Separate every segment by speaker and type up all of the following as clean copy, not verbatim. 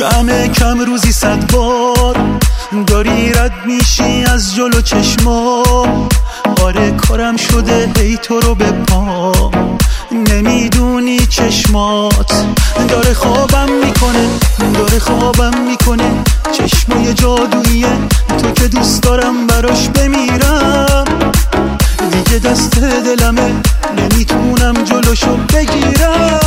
Speaker 1: همه کم روزی 100 بار داری رد میشی از جلو چشمام. آره کارم شده هی تو رو به پا، نمیدونی چشمات داره خوابم میکنه چشمای جادوییه تو که دوست دارم براش بمیرم. دیگه دست دلمه نمیتونم جلوشو بگیرم.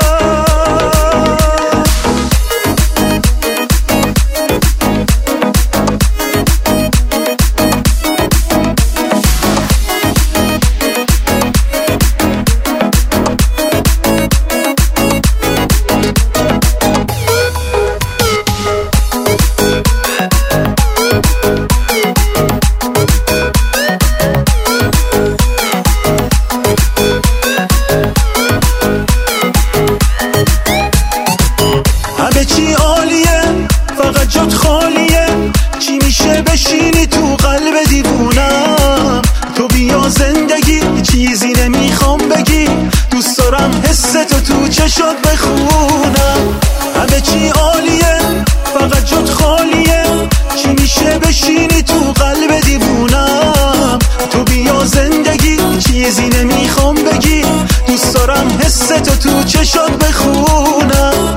Speaker 1: چی عالیه فقط جات خالیه، چی میشه بشینی تو قلب دیوونم. تو بیا زندگی چیزی نمیخوام بگی، دوست دارم حس تو چشات بخونم. همه چی عالیه فقط جات خالیه، چی میشه بشینی تو قلب دیوونم. تو بیا زندگی چیزی نمیخوام بگی، دوست دارم حس تو چشات بخونم.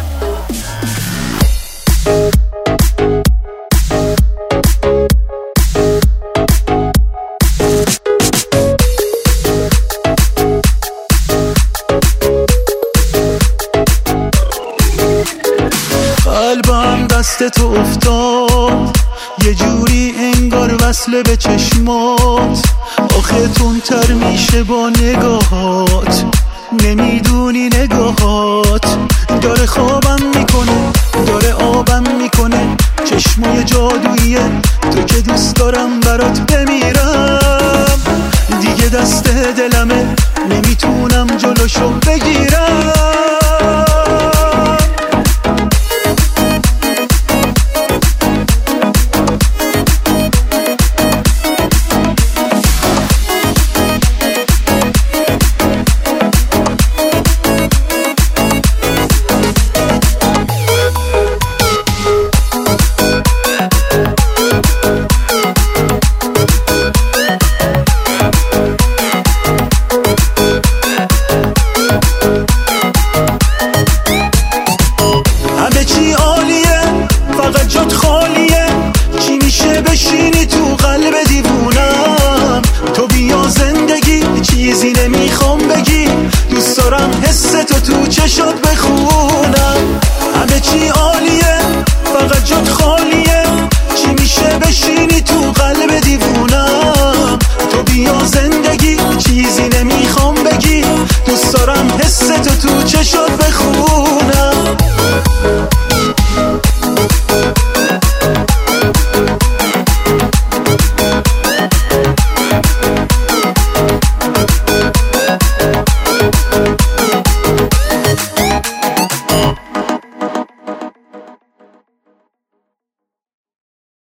Speaker 1: قلبم دست تو افتاد یه جوری انگار وصله به چشمات. آخه تندتر میشه با نگاهات، نمیدونی نگاهات داره خوابم میکنه، داره آبم میکنه. چشمای جادوییه تو که دوست دارم برات بمیرم. دیگه دست دلمه نمیتونم جلوشو بگیرم. چی عالیه فقط جات خالیه، چی میشه بشینی تو قلب دیوونم. تو بیا زندگی چیزی نمیخوام بگی، دوست دارم حس تو چشات بخونم. همه چی عالیه فقط جات خالیه، چی میشه بشینی تو قلب دیوونم. تو بیا زندگی چیزی نمیخوام